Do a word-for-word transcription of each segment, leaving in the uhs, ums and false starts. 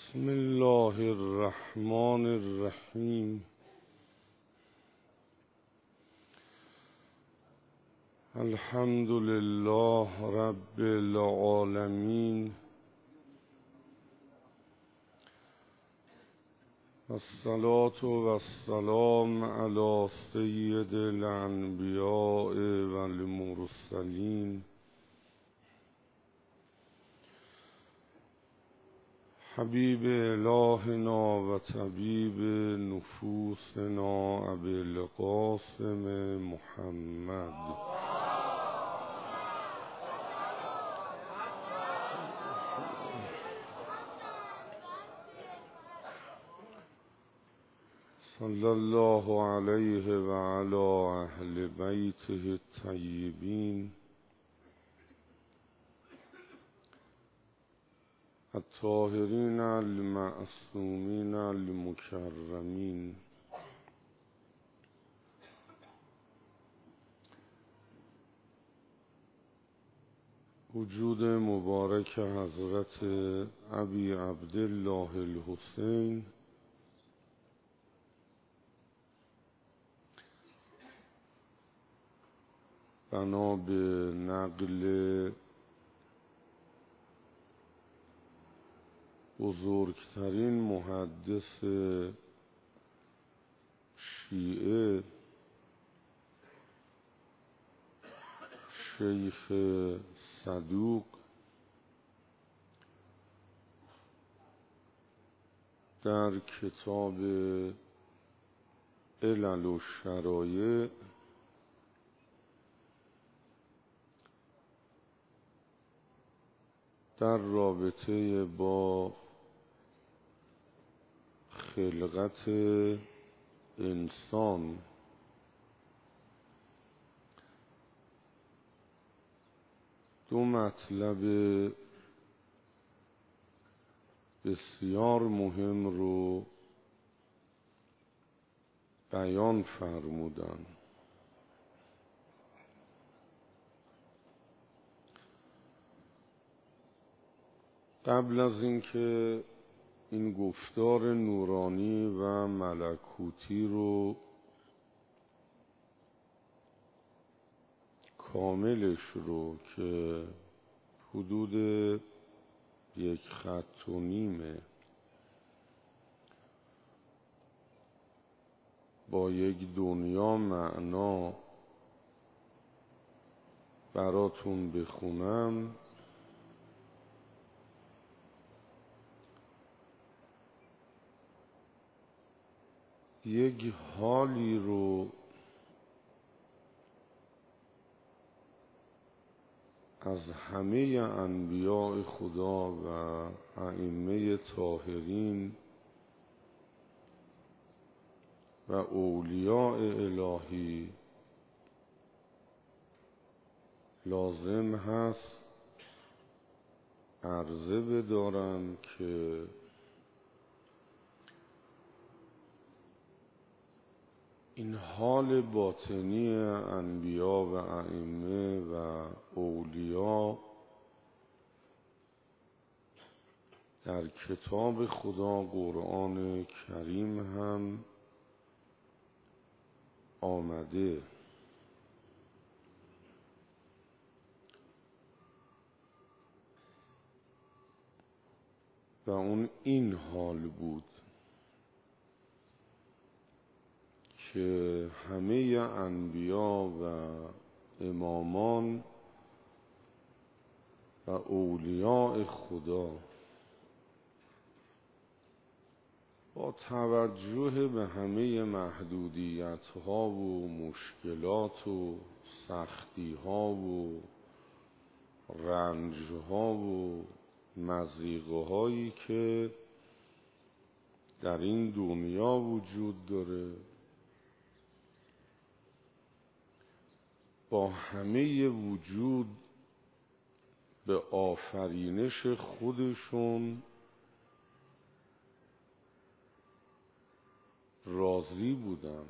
بسم الله الرحمن الرحیم. الحمد لله رب العالمین، الصلاة والسلام علی سید الانبیاء والمرسلین، حبیب الهنا و طبیب نفوسنا ابی القاسم محمد صلی الله علیه و علی اهل بیته الطیبین الطاهرین المعصومین المکرمین. وجود مبارک حضرت ابی عبدالله الحسین بنا به نقل بزرگترین محدث شیعه شیخ صدوق در کتاب علل الشرایع در رابطه با خلقت انسان دو مطلب بسیار مهم رو بیان فرمودن. قبل از اینکه این گفتار نورانی و ملکوتی رو کاملش رو که حدود یک خط و نیمه با یک دنیا معنا براتون بخونم، یک حالی رو از همه انبیاء خدا و ائمه طاهرین و اولیاء الهی لازم هست عرضه بدارم که این حال باطنی انبیا و ائمه و اولیا در کتاب خدا قرآن کریم هم آمده. و اون این حال بود که همه انبیا و امامان و اولیاء خدا با توجه به همه محدودیت ها و مشکلات و سختی ها و رنج ها و مضیقه هایی که در این دنیا وجود داره، با همه وجود به آفرینش خودشون راضی بودن.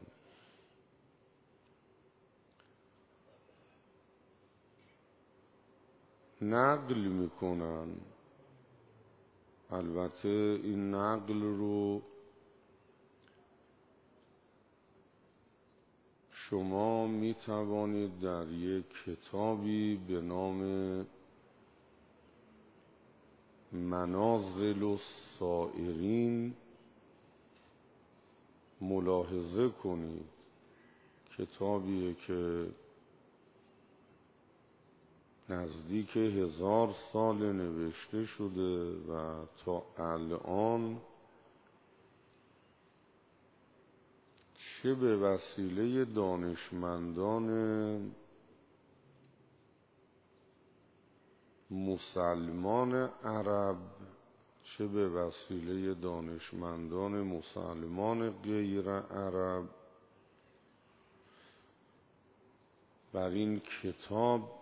نقل میکنن البته این نقل رو شما می توانید در یک کتابی به نام منازل السائرین ملاحظه کنید. کتابیه که نزدیک هزار سال نوشته شده و تا الان چه به وسیله دانشمندان مسلمان عرب چه به وسیله دانشمندان مسلمان غیر عرب بر این کتاب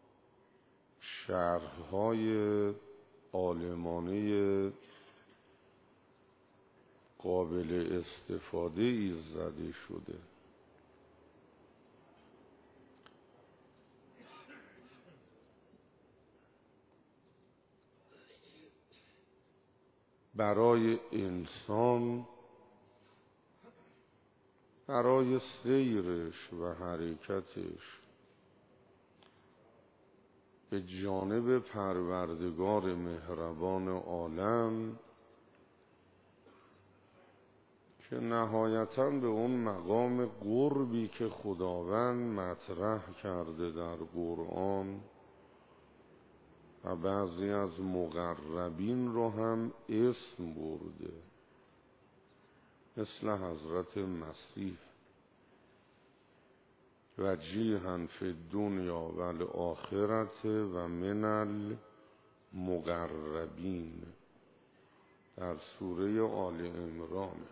شرح‌های عالمانه قابل استفاده ای زده شده. برای انسان، برای سیرش و حرکتش به جانب پروردگار مهربان عالم که نهایتاً به اون مقام قربی که خداوند مطرح کرده در قرآن و بعضی از مقربین رو هم اسم برده، مثل حضرت مسیح وجیها فی الدنیا و الاخرة و من المقربین در سوره آل عمران.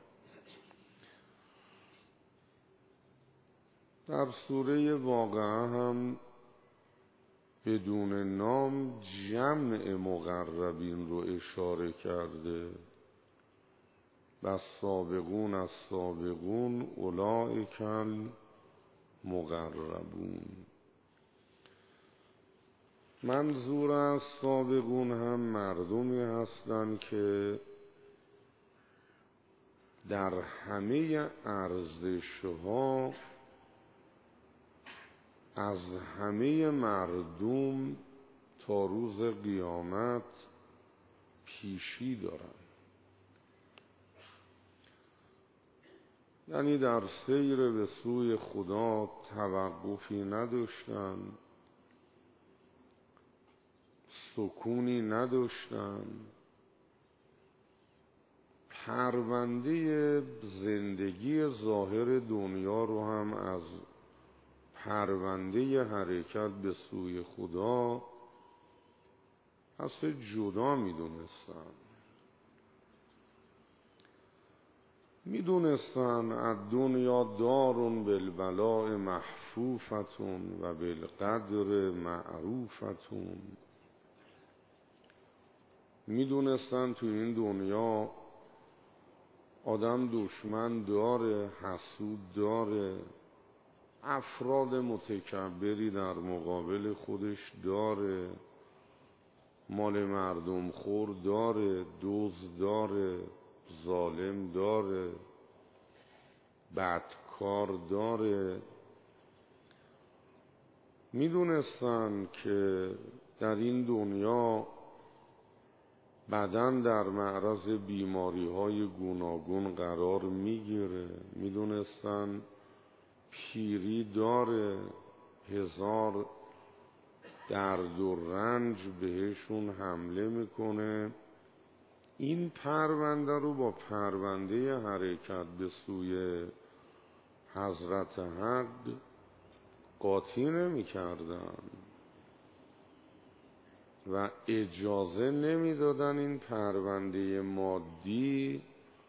در سوره واقعه هم بدون نام جمع مقربین رو اشاره کرده. و سابقون از سابقون اولئک المقربون. منظور از سابقون هم مردمی هستند که در همه ارزش‌ها از همه مردم تا روز قیامت پیشی دارند. یعنی در سیر به سوی خدا توقفی نداشتن، سکونی نداشتن، پرونده زندگی ظاهر دنیا رو هم از پرونده حرکت به سوی خدا اصلا جدا می دونستن. می دونستن از دنیا دارون بالبلاء محفوفتون و بالقدر معروفتون. می دونستن تو این دنیا آدم دشمن داره، حسود داره، افراد متکبری در مقابل خودش داره، مال مردم خور داره، دزد داره، ظالم داره، بدکار داره. میدونستن که در این دنیا بدن در معرض بیماری های گوناگون قرار میگیره. میدونستن پیری داره، هزار درد و رنج بهشون حمله میکنه. این پرونده رو با پرونده حرکت به سوی حضرت حق قاطی نمی کردن و اجازه نمی دادن این پرونده مادی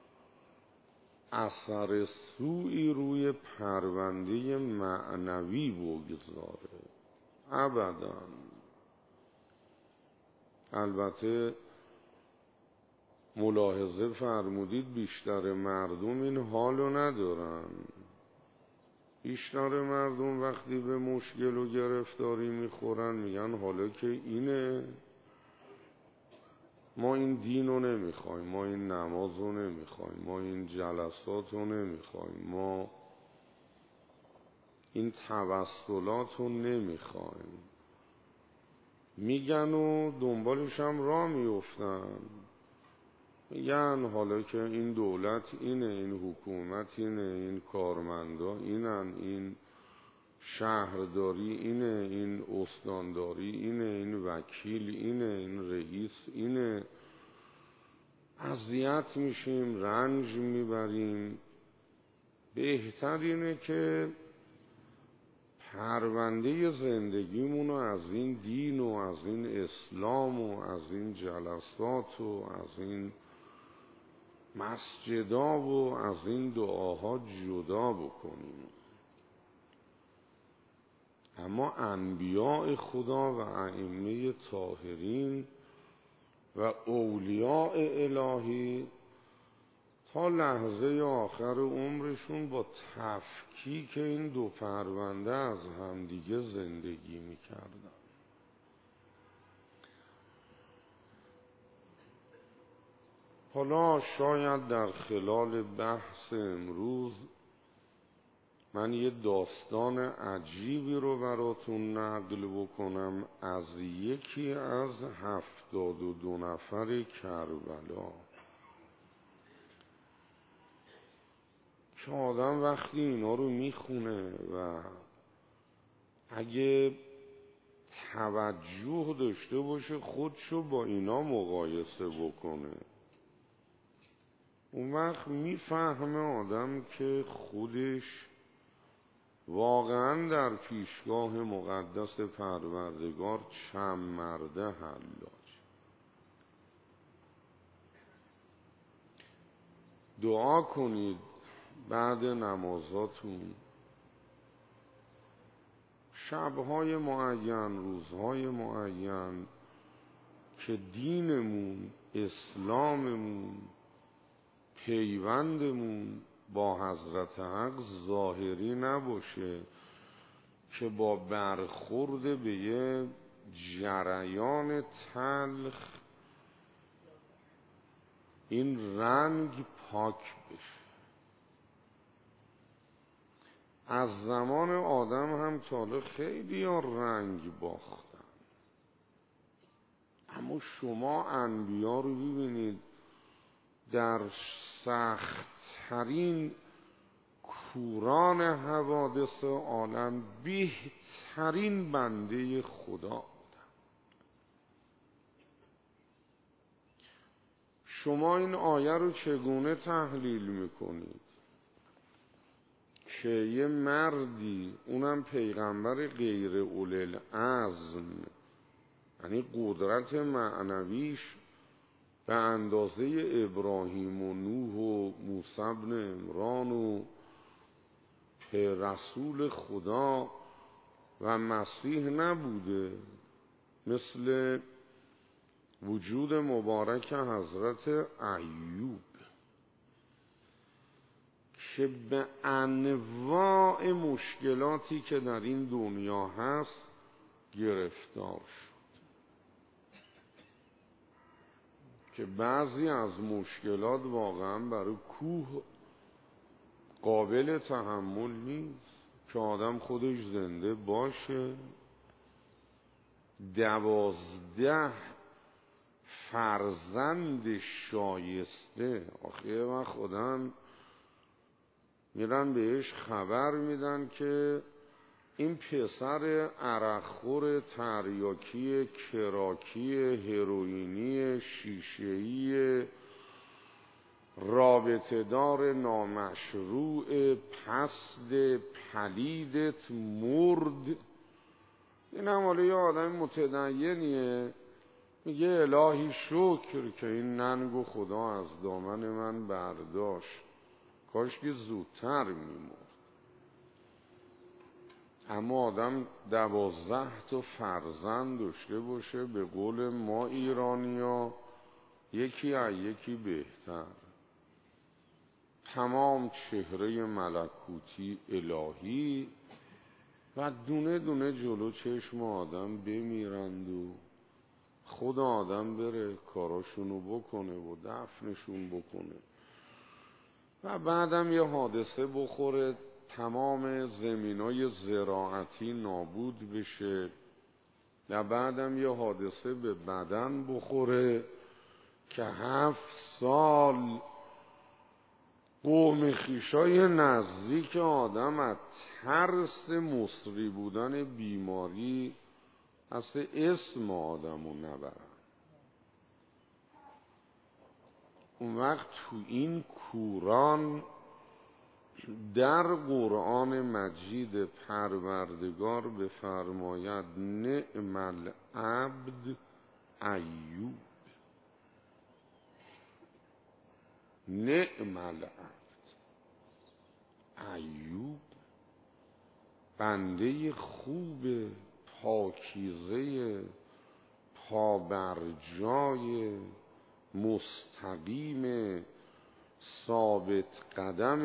اثر سوئی روی پرونده معنوی بگذاره. ابدا. البته ملاحظه فرمودید بیشتر مردم این حالو ندارن. بیشتر مردم وقتی به مشکل و گرفتاری میخورن میگن حالا که اینه ما این دین رو نمیخوایم، ما این نماز رو نمیخوایم، ما این جلسات رو نمیخوایم، ما این توسلات رو نمیخوایم، میگن و دنبالش هم راه میفتن. میگن حالا که این دولت اینه، این حکومت اینه، این کارمندا اینن، این شهرداری اینه، این استانداری اینه، این وکیل اینه، این رئیس اینه. اذیت میشیم، رنج میبریم. بهتر اینه که پرونده زندگیمونو از این دین و از این اسلام و از این جلسات و از این مسجدا و از این دعاها جدا بکنیم. اما انبیاء خدا و ائمه طاهرین و اولیاء الهی تا لحظه آخر عمرشون با تفکیک این دو پرونده از همدیگه زندگی میکردن. حالا شاید در خلال بحث امروز من یه داستان عجیبی رو براتون نقل بکنم از یکی از هفتاد و دو نفر کربلا که آدم وقتی اینا رو میخونه و اگه توجه داشته باشه خودشو با اینا مقایسه بکنه، اون وقت میفهمه آدم که خودش واقعا در پیشگاه مقدس پروردگار چند مرده حلاج. دعا کنید بعد نمازاتون، شبهای معین، روزهای معین، که دینمون، اسلاممون، پیوندمون با حضرت حق ظاهری نباشه که با برخورد به یه جریان تلخ این رنگ پاک بشه. از زمان آدم هم تاله خیلی ها رنگ باختن، اما شما انبیا رو ببینید در سخت‌ترین کوران حوادث عالم بهترین بنده خدا بودن. شما این آیه رو چگونه تحلیل میکنید که یه مردی، اونم پیغمبر غیر اولوالعزم، یعنی قدرت معنویش به اندازه ابراهیم و نوح و موسی بن عمران و رسول خدا و مسیح نبوده، مثل وجود مبارک حضرت ایوب که به انواع مشکلاتی که در این دنیا هست گرفتار شد، که بعضی از مشکلات واقعا برای کوه قابل تحمل نیست که آدم خودش زنده باشه. دوازده فرزند شایسته، آخه و خودم میرن بهش خبر میدن که این پسر عرقخور، تریاکی، کراکی، هروئینی، شیشه‌ای، رابطه دار، نامشروع، پست، پلیدت مرد. این هم حالا یه آدم متدینیه، میگه الهی شکر که این ننگو خدا از دامن من برداشت، کاش که زودتر میمرد. اما آدم دوازده تا فرزند داشته باشه، به قول ما ایرانیا یکی از یکی بهتر، تمام چهره ملکوتی الهی، و دونه دونه جلو چشم آدم بمیرند و خود آدم بره کاراشونو بکنه و دفنشون بکنه و بعدم یه حادثه بخوره تمام زمینای زراعتی نابود بشه و بعدم یه حادثه به بدن بخوره که هفت سال قوم خویشای نزدیک آدم از ترس مصری بودن بیماری اصلا اسم آدمو نبرن. اون وقت تو این کوران در قرآن مجید پروردگار بفرماید نعم العبد ایوب، نعم العبد ایوب، بنده خوب پاکیزه پابرجای مستقیم ثابت قدم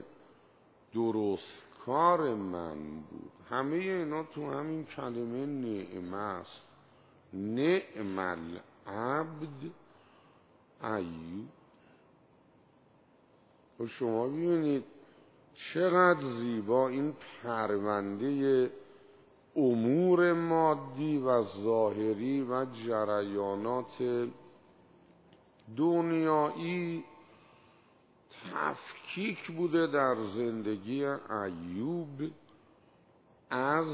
درست کار من بود. همه اینا تو همین کلمه نعمه است. نعم العبد ایوب. و شما ببینید چقدر زیبا این پرونده امور مادی و ظاهری و جریانات دنیایی تفکیک بوده در زندگی ایوب از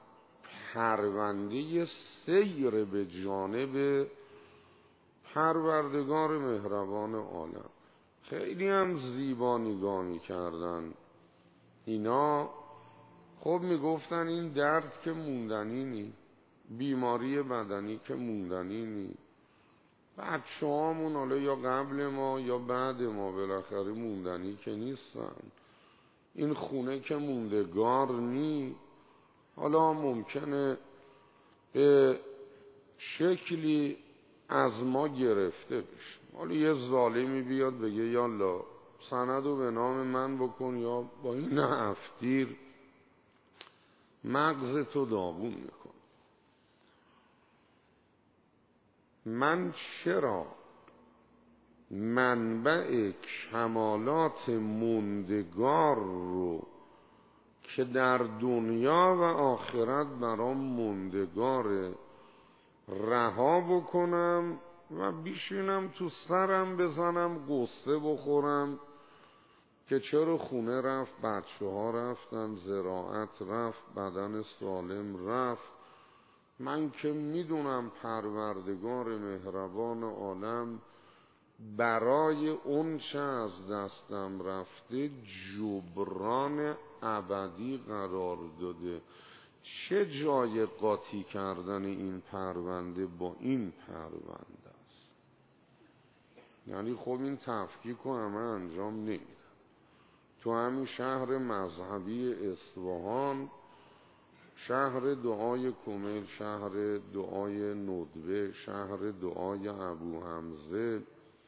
پرونده سیر به جانب پروردگار مهربان عالم. خیلی هم زیبا نگاه می‌کردن اینا. خب میگفتن این درد که موندنی نی، بیماری بدنی که موندنی نی، بچه هامون حالا یا قبل ما یا بعد ما بالاخره موندنی که نیستن، این خونه که موندگار نی، حالا ممکنه به شکلی از ما گرفته بشه. حالا یه ظالمی بیاد بگه یالا سندو به نام من بکن یا با این افدیر مغزتو داغون میکن. من چرا منبع کمالات موندگار رو که در دنیا و آخرت برام موندگاره رها بکنم و بیشینم تو سرم بزنم قصه بخورم که چرا خونه رفت، بچه ها رفتن، زراعت رفت، بدن سالم رفت. من که میدونم پروردگار مهربان عالم برای اون چه از دستم رفته جبران ابدی قرار داده. چه جای قاطی کردن این پرونده با این پرونده است؟ یعنی خب این تفکیک رو همه انجام نمیدن. تو همین شهر مذهبی اصفهان، شهر دعای کمیل، شهر دعای ندبه، شهر دعای ابو حمزه،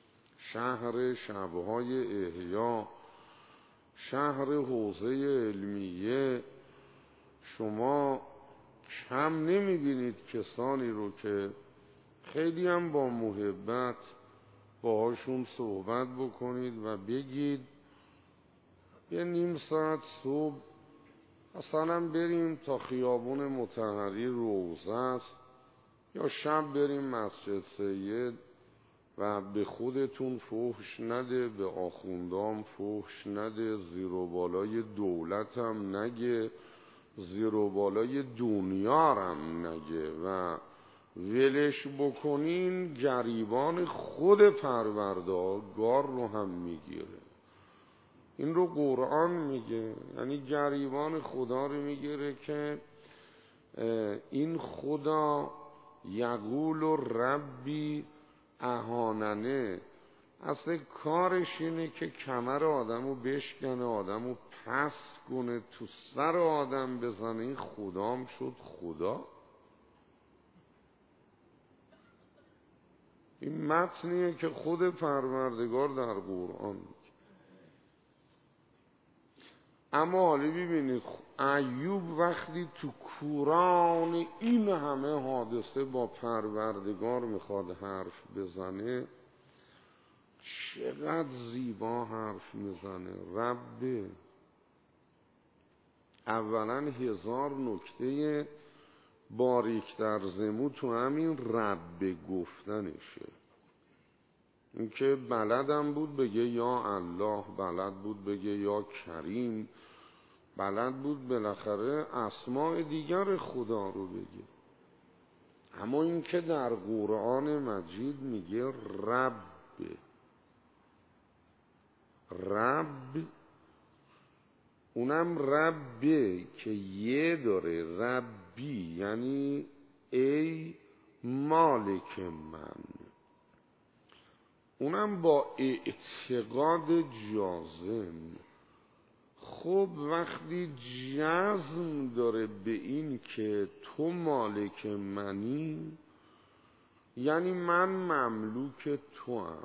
شهر شبهای احیا، شهر حوزه علمیه، شما کم نمیبینید کسانی رو که خیلی هم با محبت باهاشون صحبت بکنید و بگید یه نیم ساعت صبح مثلا بریم تا خیابون مطهری روضه است یا شب بریم مسجد سید و به خودتون فحش نده، به آخوندام فحش نده، زیر و بالای دولتم نگه، زیر و بالای دنیارم نگه و ولش بکنین گریبان خود پروردگار رو هم میگیره. این رو قرآن میگه، یعنی گریبان خدا رو میگیره که این خدا یقول و ربی اهاننه، اصلا کارش اینه که کمر آدمو بشکنه، آدمو پس کنه، تو سر آدم بزنه. این خدام شد خدا؟ این متنیه که خود پروردگار در قرآن میگه. اما حالا ببینید ایوب وقتی تو کوران این همه حادثه با پروردگار میخواد حرف بزنه، چقدر زیبا حرف میزنه. رب، اولا هزار نکته باریک در زمو تو همین رب گفتنشه. این که بلدم بود بگه یا الله، بلد بود بگه یا کریم، بلد بود بالاخره اسماء دیگر خدا رو بگه. اما این که در قرآن مجید میگه رب، رب، اونم ربه که یه داره، ربی یعنی ای مالک من، اونم با اعتقاد جازم. خب وقتی جزم داره به این که تو مالک منی، یعنی من مملوک تو هم،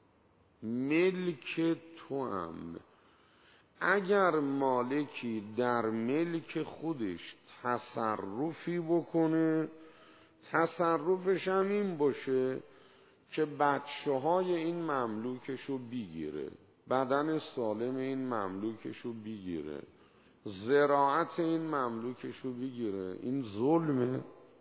ملک تو هم. اگر مالکی در ملک خودش تصرفی بکنه، تصرفش هم این باشه که بچه های این مملوکشو بگیره، بدن سالم این مملوکشو بگیره، زراعت این مملوکشو بگیره، این ظلمه؟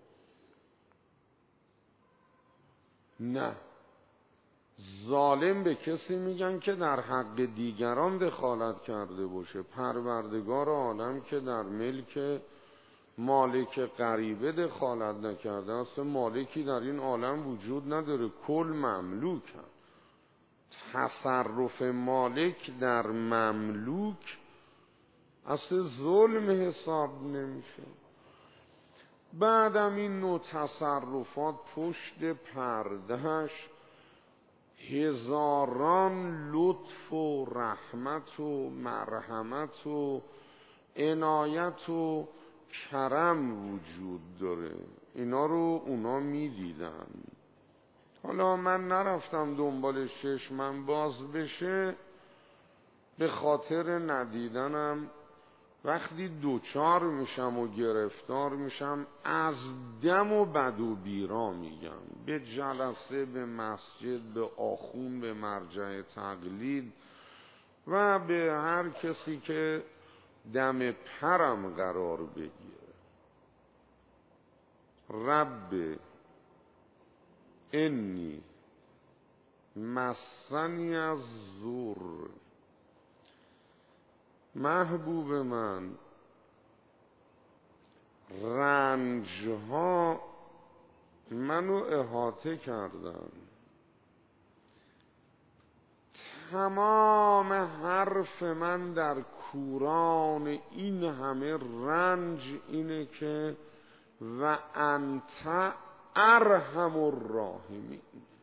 نه. ظالم به کسی میگن که در حق دیگران دخالت کرده باشه. پروردگار عالم که در ملک مالک غریبه دخالت نکرده، اصلا مالکی در این عالم وجود نداره، کل مملوک هم. تصرف مالک در مملوک اصلا ظلم حساب نمیشه. بعدم این نوع تصرفات پشت پردهش هزاران لطف و رحمت و مرحمت و عنایت و کرم وجود داره. اینا رو اونا میدیدن. حالا من نرفتم دنبال چشمم باز بشه، به خاطر ندیدنم وقتی دوچار میشم و گرفتار میشم از دم و بد و بیرا میگم، به جلسه، به مسجد، به آخون، به مرجع تقلید و به هر کسی که دم پرم قرار بگیره. رب انی مسنی از زور، محبوب من رنجها منو احاطه کردن. تمام حرف من در کوران این همه رنج اینه که و انت ارحم الراحمین،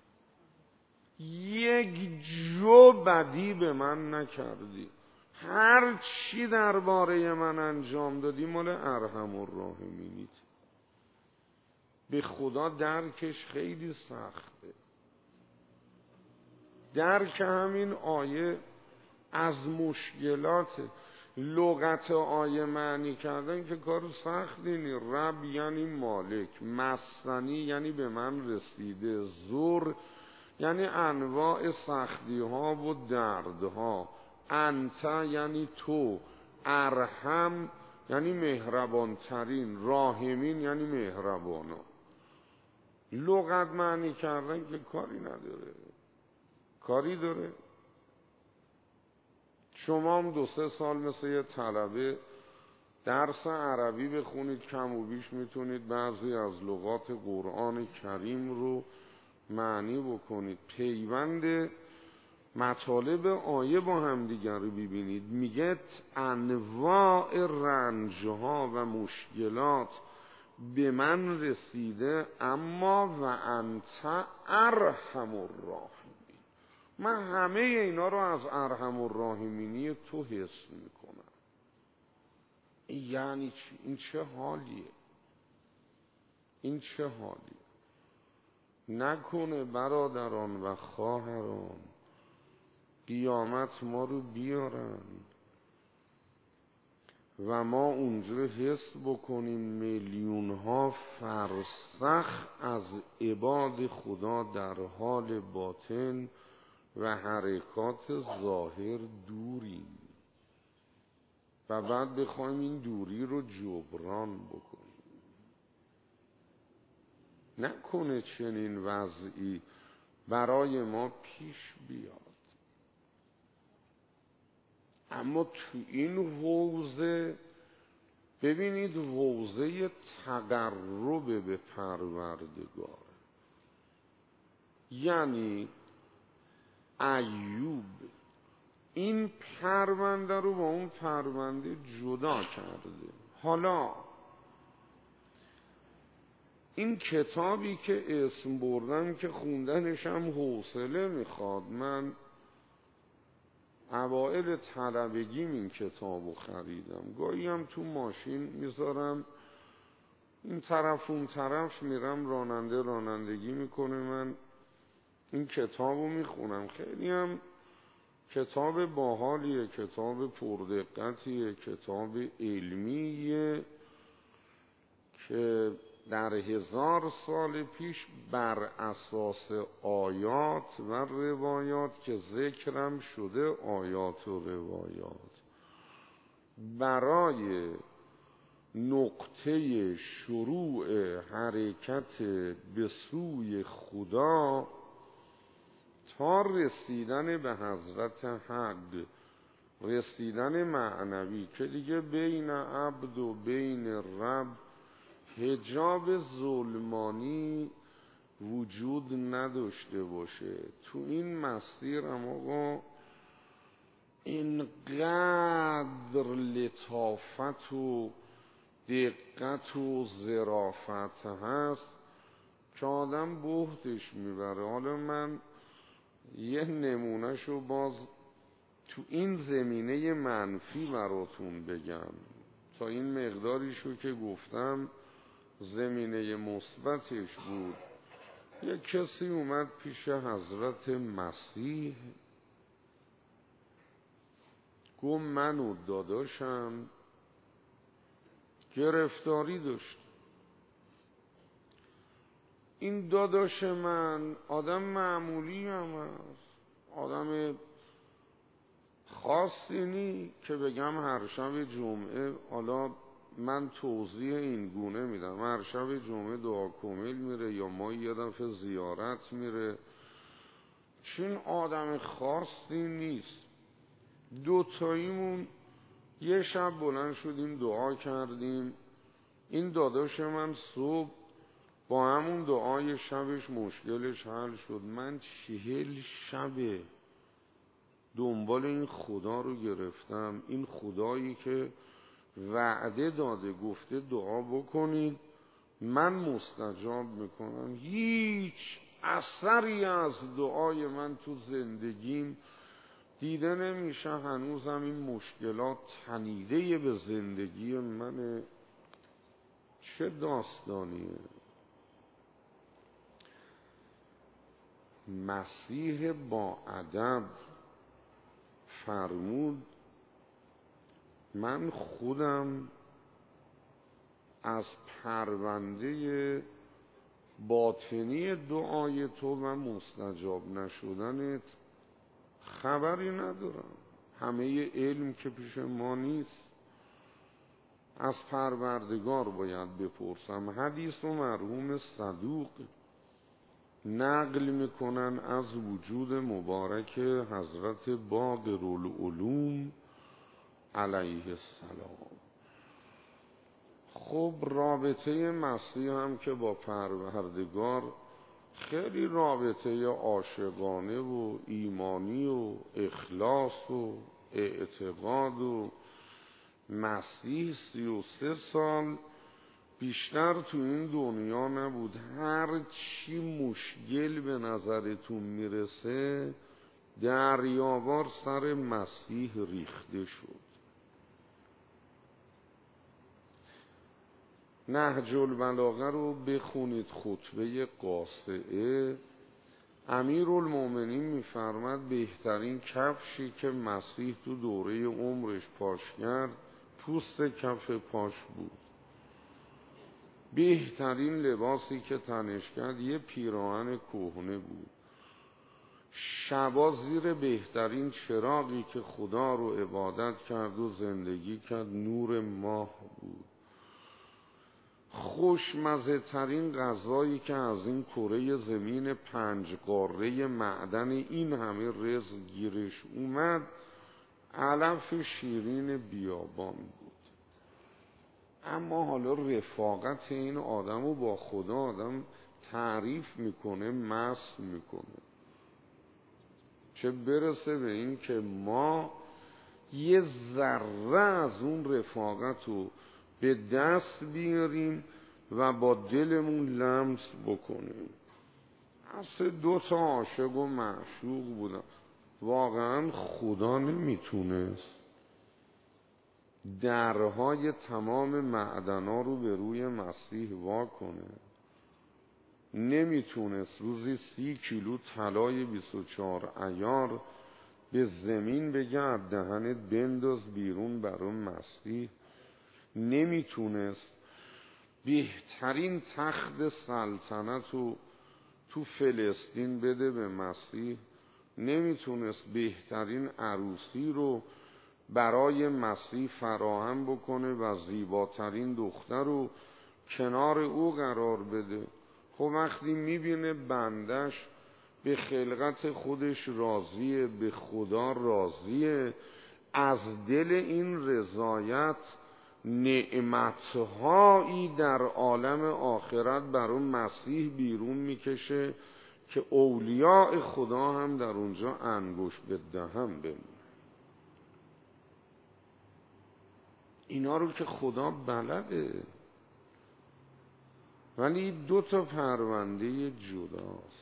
یک جو بدی به من نکردی، هر چی درباره من انجام دادی مال ارحم الراحمینیت. به خدا درکش خیلی سخته. درک همین آیه از مشکلات لغت آیه معنی کردن که کار سختی نی. رب یعنی مالک، مسنی یعنی به من رسیده، زور یعنی انواع سختی ها و دردها، انت یعنی تو، ارحم یعنی مهربان ترین، راحمین یعنی مهربانا. لغت معنی کردن که کاری نداره. کاری داره؟ شما هم دو سه سال مثل یه طلبه درس عربی بخونید، کم و بیش میتونید بعضی از لغات قرآن کریم رو معنی بکنید. پیوند مطالب آیه با هم دیگر رو ببینید. میگه انواع رنجها و مشکلات به من رسیده، اما و انت ارحم الراحمین، من همه اینا رو از ارحم الراحمینی تو حس میکنم. یعنی چی؟ این چه حالیه؟ این چه حالیه؟ نکنه برادران و خواهران قیامت ما رو بیارن و ما اونجا حس بکنیم میلیون ها فرسخ از عباد خدا در حال باطن و حرکات ظاهر دوریم و بعد بخوایم این دوری رو جبران بکنیم. نکنه چنین وضعی برای ما پیش بیاد. اما تو این حوزه ببینید حوزه تقرب به پروردگار، یعنی ایوب این پرونده رو با اون پرونده جدا کرده. حالا این کتابی که اسم بردم که خوندنش هم حوصله میخواد، من اوائل طلبگیم این کتابو خریدم، گاهی هم تو ماشین میذارم این طرف اون طرف میرم راننده رانندگی میکنه، من این کتابو میخونم. خیلی هم کتاب باحالیه، کتاب پردقتیه، کتاب علمیه که در هزار سال پیش بر اساس آیات و روایات که ذکرم شده، آیات و روایات برای نقطه شروع حرکت به سوی خدا تا رسیدن به حضرت حق، رسیدن معنوی که دیگه بین عبد و بین رب حجاب ظلمانی وجود نداشته باشه. تو این مسیر هم آقا اینقدر لطافت و دقت و ظرافت هست که آدم بهتش میبره. حالا من یه نمونهشو باز تو این زمینه منفی براتون بگم، تا این مقداریشو که گفتم زمینه مثبتش بود. یه کسی اومد پیش حضرت مسیح، گفت من و داداشم گرفتاری داشت. این داداش من آدم معمولی هم هست، آدم خاصی نی که بگم هر شب جمعه، حالا من توضیح این گونه میدم، هر شب جمعه دعا کمیل میره یا ما یه دفعه زیارت میره، چون آدم خاصی نیست. دوتاییمون یه شب بلند شدیم دعا کردیم. این داداش من صبح با همون دعای شبش مشکلش حل شد. من چهل شبه دنبال این خدا رو گرفتم، این خدایی که وعده داده گفته دعا بکنید من مستجاب میکنم. هیچ اثری از دعای من تو زندگیم دیده نمیشه. هنوزم این مشکلات تنیده به زندگی منه. چه داستانیه. مسیح با ادب فرمود من خودم از پرونده باطنی دعای تو و مستجاب نشدنت خبری ندارم. همه علم که پیش ما نیست، از پروردگار باید بپرسم. حدیث و مرحوم صدوق نقل میکنن از وجود مبارک حضرت باقر العلوم علیه السلام. خب رابطه مسیح هم که با پروردگار خیلی رابطه عاشقانه و ایمانی و اخلاص و اعتقاد و مسیح سی و سه سال بیشتر تو این دنیا نبود. هر چی مشکل به نظرتون میرسه دریاوار سر مسیح ریخته شد. نهج البلاغه رو بخونید، خطبه قاصعه. امیرالمومنین میفرماد بهترین کفشی که مسیح تو دوره عمرش پاش کرد پوست کف پاش بود. بهترین لباسی که تنش کرد یه پیراهن کهنه بود. شبا زیر بهترین چراغی که خدا رو عبادت کرد و زندگی کرد نور ماه بود. خوشمزه ترین غذایی که از این کره زمین پنج قاره معدن این همه رزق گیرش اومد علف شیرین بیابان بود. اما حالا رفاقت این آدم رو با خدا آدم تعریف میکنه، مست میکنه، چه برسه به این که ما یه ذره از اون رفاقت رو به دست بیاریم و با دلمون لمس بکنیم. اصلا دو تا عاشق و معشوق بودن، واقعا خدا نمیتونست درهای تمام معدنا رو به روی مسیح وا کنه؟ نمیتونست روزی سی کیلو طلای بیست و چهار عیار به زمین بگه از دهنت بنداز بیرون برای مسیح؟ نمیتونست بهترین تخت سلطنت رو تو فلسطین بده به مسیح؟ نمیتونست بهترین عروسی رو برای مسیح فراهم بکنه و زیباترین دختر رو کنار او قرار بده؟ خب وقتی میبینه بندش به خلقت خودش راضیه، به خدا راضیه، از دل این رضایت نعمتهایی در عالم آخرت برای مسیح بیرون میکشه که اولیاء خدا هم در اونجا انگشت به دهن بمونه. اینا رو که خدا بلده، ولی دو تا پرونده جداست.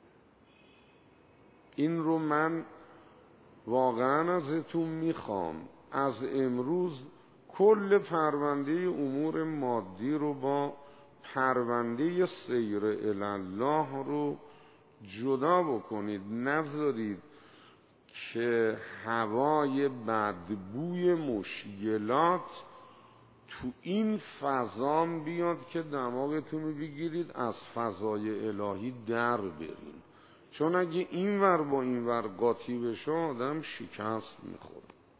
این رو من واقعا ازتون میخوام از امروز کل پرونده امور مادی رو با پرونده سیر الله رو جدا بکنید. نذارید که هوای بدبوی مشکلات تو این فضام بیاد که دماغتون رو بگیرید از فضای الهی در برین، چون اگه این ور با این ور قاطی بشه آدم شکست میخوره.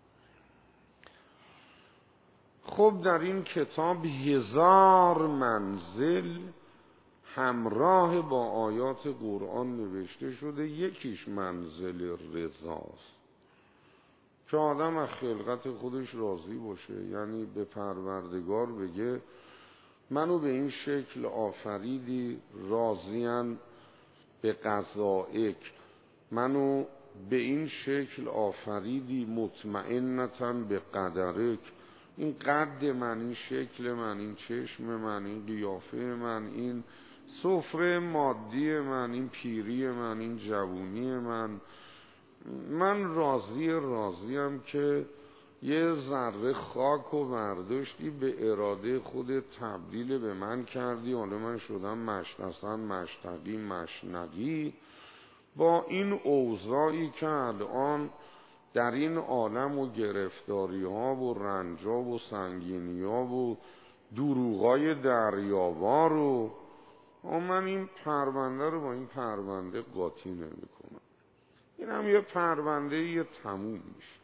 خب در این کتاب هزار منزل همراه با آیات قرآن نوشته شده. یکیش منزل رضاست که آدم از خلقت خودش راضی باشه، یعنی به پروردگار بگه منو به این شکل آفریدی راضیم به قضائک، منو به این شکل آفریدی مطمئنتا به قدرک. این قد من، این شکل من، این چشم من، این قیافه من، این سفره مادی من، این پیری من، این جوونی من، من راضی راضیم که یه ذره خاک و برداشتی به اراده خودت تبدیل به من کردی، حالا من شدم مشنسن مشتقی مشنقی. با این اوضاعی که الان در این عالم و گرفتاری ها و رنج ها و سنگینی ها و دروغای دریاوار رو، من این پرونده رو با این پرونده قاطی نمی کنم. این هم یه پرونده یه تموم میشه.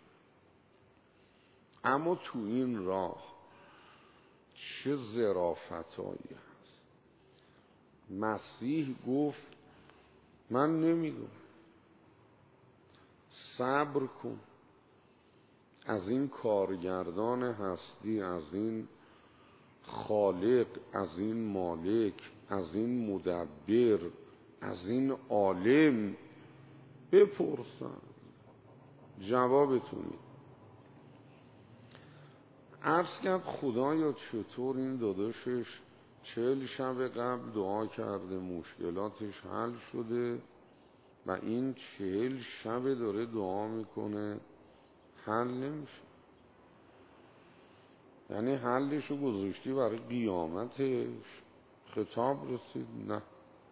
اما تو این راه چه ظرافتایی هست. مسیح گفت من نمیدونم، صبر کن، از این کارگردان هستی، از این خالق، از این مالک، از این مدبر، از این عالم بپرسن، جوابتونی. عرض کرد خدایا چطور این داداشش چهل شب قبل دعا کرده مشکلاتش حل شده و این چهل شب داره دعا میکنه حل نمیشه؟ یعنی حلشو گذاشتی برای قیامتش؟ خطاب رسید؟ نه،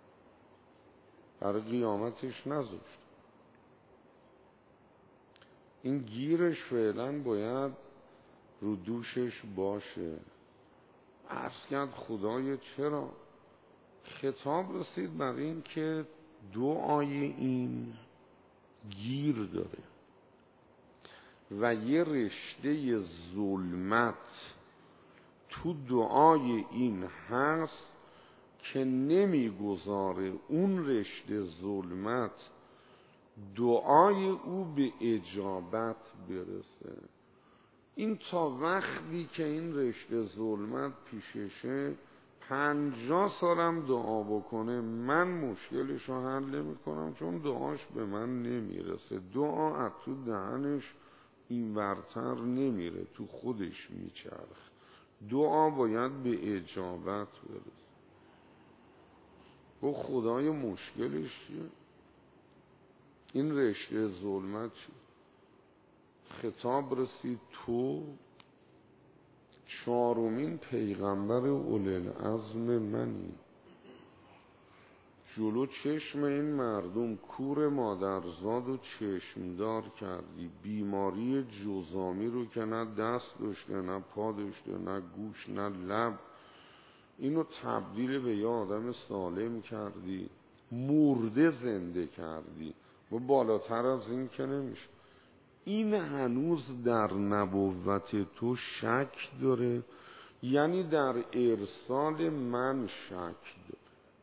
برای قیامتش نذاشت. این گیرش فعلا باید رو دوشش باشه. عرض کرد خدای چرا؟ خطاب رسید بر این که دعای این گیر داره و یه رشته ظلمت تو دعای این هست که نمیگذاره اون رشته ظلمت دعای او به اجابت برسه. این تا وقتی که این رشته ظلمت پیششه پنجاه سالم دعا بکنه من مشکلش رو حل نمی کنم، چون دعاش به من نمیرسه. دعا از تو دهنش این ورتر نمیره، تو خودش میچرخ. دعا باید به اجابت برسه. و خدای مشکلش چیه؟ این رشته ظلمت چیه؟ خطاب رسید تو چهارمین پیغمبر اولوالعزم منی، جلو چشم این مردم کور مادرزاد و چشمدار کردی. بیماری جزامی رو که نه دست داشته نه پا داشته نه گوش نه لب، اینو تبدیل به یه آدم سالم کردی. مرده زنده کردی و بالاتر از این که نمیشه. این هنوز در نبوت تو شک داره، یعنی در ارسال من شک داره.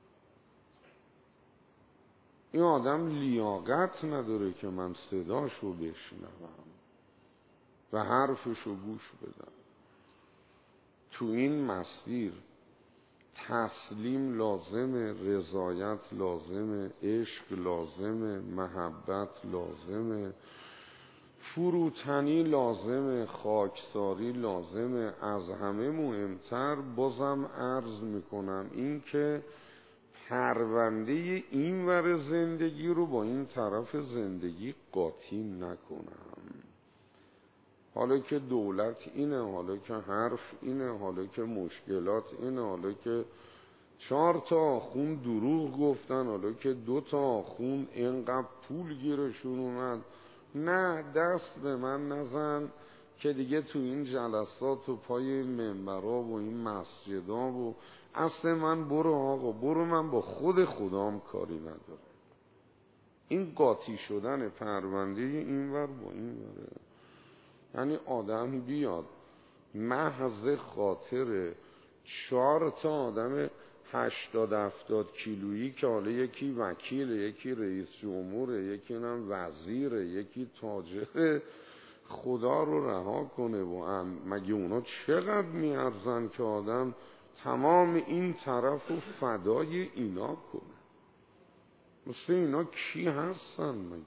این آدم لیاقت نداره که من صداشو بشنوم و حرفشو گوش بدم. تو این مسیر تسلیم لازمه، رضایت لازمه، عشق لازمه، محبت لازمه، فروتنی لازمه، خاکساری لازمه. از همه مهمتر بازم عرض میکنم این که پرونده این ور زندگی رو با این طرف زندگی قاطی نکنم. حالا که دولت اینه، حالا که حرف اینه، حالا که مشکلات اینه، حالا که چهار تا آخون دروغ گفتن، حالا که دو تا آخون اینقدر پول گیرشون اومد، نه دست به من نزن که دیگه تو این جلسات و پای منبرها و این مسجدها و اصل من برو آقا برو، من با خود خدام کاری ندارم. این قاطی شدن پرونده این ور با این وره. یعنی آدم بیاد محض خاطر چهار تا آدم هشتاد هفتاد کیلویی که حالا یکی وکیل، یکی رئیس جمهوره، یکی نم وزیره، یکی تاجره، خدا رو رها کنه. و مگه اونا چقدر میارزن که آدم تمام این طرف رو فدای اینا کنه؟ مثل اینا کی هستن مگه؟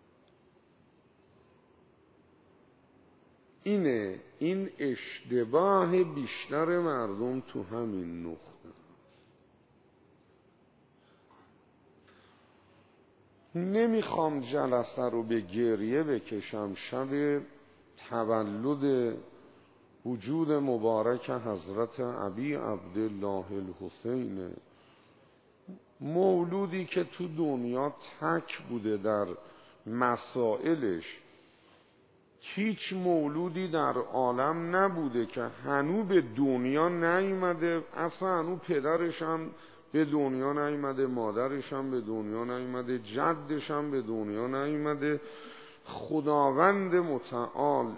اینه این اشتباه بیشتر مردم تو همین نقطه. نمیخوام جلسه رو به گریه بکشم. شب تولد وجود مبارک حضرت ابی عبدالله الحسین، مولودی که تو دنیا تک بوده در مسائلش، هیچ مولودی در عالم نبوده که هنو به دنیا نیامده، اصلا هنو پدرش هم به دنیا نیامده، مادرش هم به دنیا نیامده، جدش هم به دنیا نیامده. خداوند متعال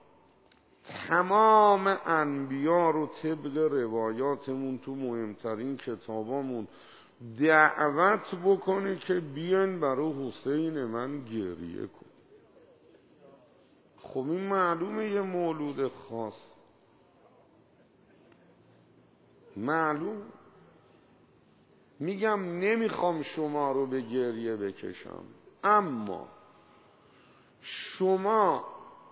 تمام انبیا رو طبق روایاتمون تو مهمترین کتابامون دعوت بکنه که بیان برای حسین من گریه کن. خب این معلومه یه مولود خاص، معلوم. میگم نمیخوام شما رو به گریه بکشم، اما شما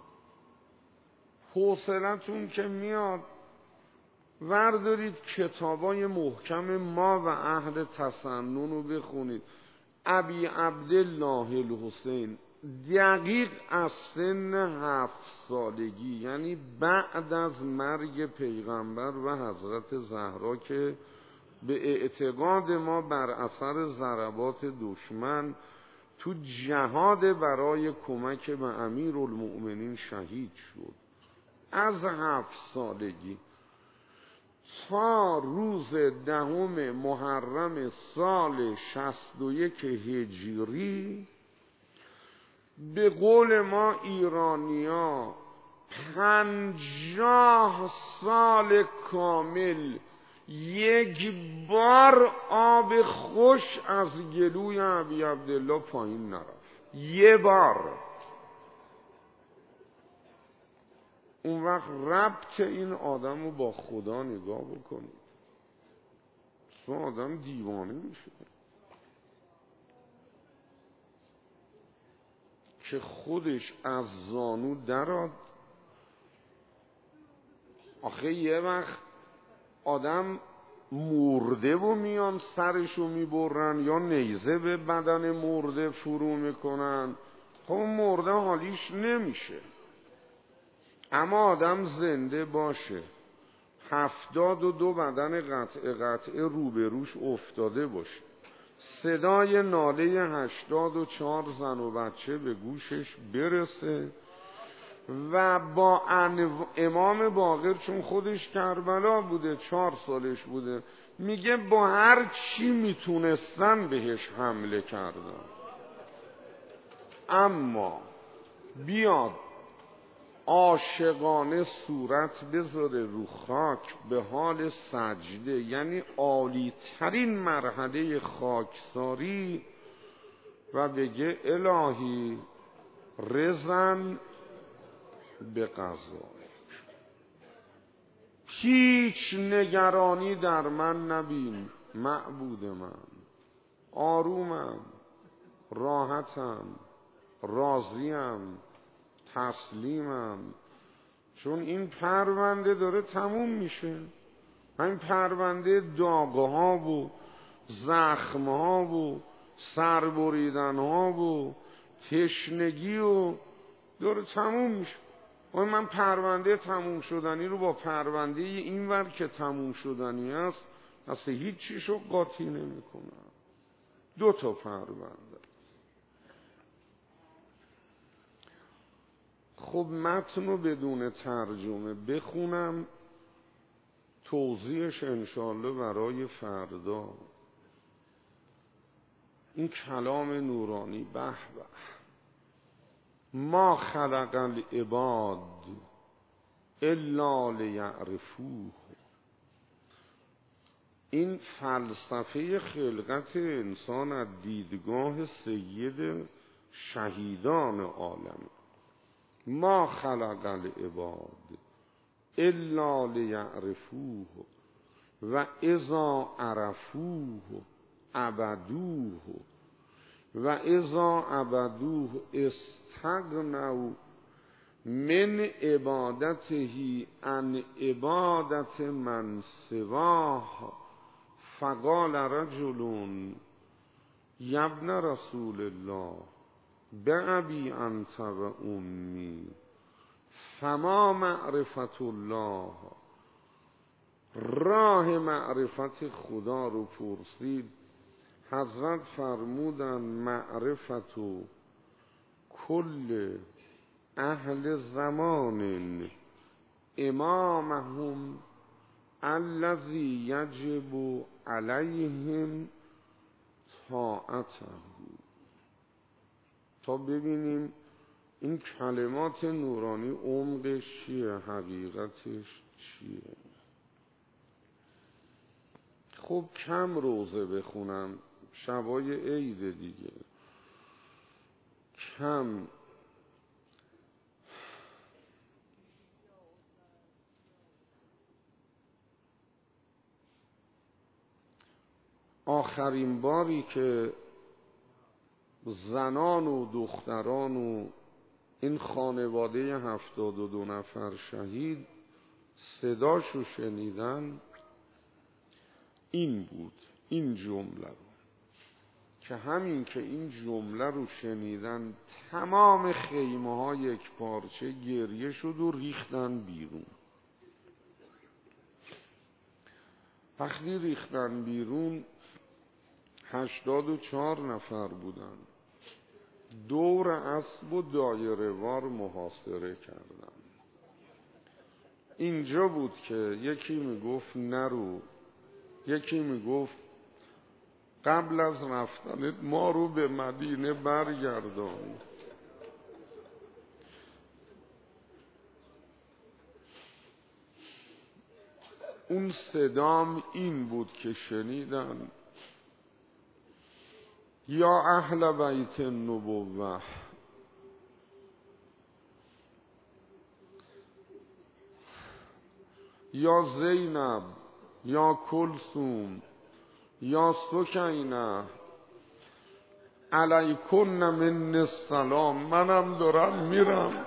حوصلتون که میاد وردارید کتابای محکم ما و اهل تسنن رو بخونید. ابی عبدالله الحسین دقیق از سن هفت سالگی، یعنی بعد از مرگ پیغمبر و حضرت زهرا که به اعتقاد ما بر اثر ضربات دشمن تو جهاد برای کمک به امیرالمؤمنین شهید شد. از هفت سالگی تا روز دهم محرم سال شصت و یک هجری به قول ما ایرانیا پنجاه سال کامل یک بار آب خوش از گلوی ابی عبدالله پایین نرفت. یه بار. اون وقت ربط این آدم رو با خدا نگاه بکنید. اون آدم دیوانه میشه که خودش از زانو دراد. آخه یه وقت آدم مرده و میان سرشو میبرن یا نیزه به بدن مرده فرو میکنن، خب مرده حالیش نمیشه. اما آدم زنده باشه، هفتاد و دو بدن قطعه قطعه روبروش افتاده باشه، صدای ناله هشتاد و چهار زن و بچه به گوشش برسه و با امام باقر، چون خودش کربلا بوده، چهار سالش بوده، میگه با هر چی میتونستن بهش حمله کردن، اما بیاد عاشقانه صورت بذاره رو خاک به حال سجده، یعنی عالی ترین مرحله خاکساری، و بگه الهی رزن به قضایک، هیچ نگرانی در من نبین معبود من، آرومم، راحتم، راضیم، تسلیمم، چون این پرونده داره تموم میشه. این پرونده داغها و زخمها و سربریدنها و تشنگی و داره تموم میشه. و من پرونده تموم شدنی رو با پرونده این ور که تموم شدنی است اصلا هیچ چیشو قاطی نمی کنم. دو تا پرونده. خب متن رو بدون ترجمه بخونم، توضیحش انشالله برای فردا. این کلام نورانی به به. ما خلق العباد الا لیعرفوه. این فلسفه خلقت انسان از دیدگاه سید شهیدان عالم. ما خلق العباد الا لیعرفوه و اذا عرفوه عبدوه و اذا عبدوه استغنوا من عبادته عن عبادت من سواه. فقال رجل یا ابن رسول الله بأبی انت و امی فما معرفت الله. راه معرفت خدا رو پرسید. حضرت فرمودن معرفت کل اهل زمان امامهم الذی یجب علیهم طاعته. تا ببینیم این کلمات نورانی عمقش چیه، حقیقتش چیه. خب کم روزه بخونم، شبای عید دیگه، کم آخرین باری که زنان و دختران و این خانواده هفتاد و دو نفر شهید صداشو شنیدن، این بود، این جمله رو، که همین که این جمله رو شنیدن تمام خیمه ها یک پارچه گریه شد و ریختن بیرون. وقتی ریختن بیرون هشتاد و چهار نفر بودن، دور اسب و دایره وار محاصره کردن. اینجا بود که یکی میگفت نرو، یکی میگفت قبل از رفتنت ما رو به مدینه برگردان. اون صدام این بود که شنیدن: یا اهل بیت النبوة، یا زینب، یا کلثوم، یا سکینه، علیکن من السلام، منم دارم میرم.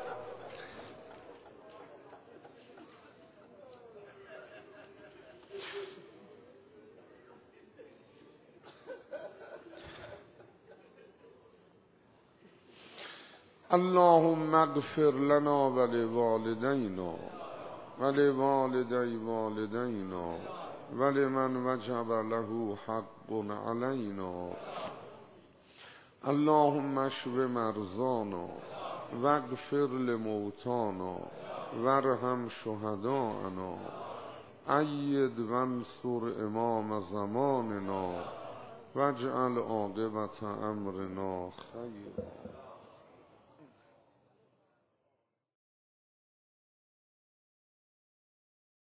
اللهم اغفر لنا ولوالدینا ولوالدی والدینا ولمن وجب له حق علینا. اللهم اشف مرضانا واغفر لموتانا وارحم شهداءنا، أید وانصر امام زماننا واجعل عاقبة امرنا خیرا.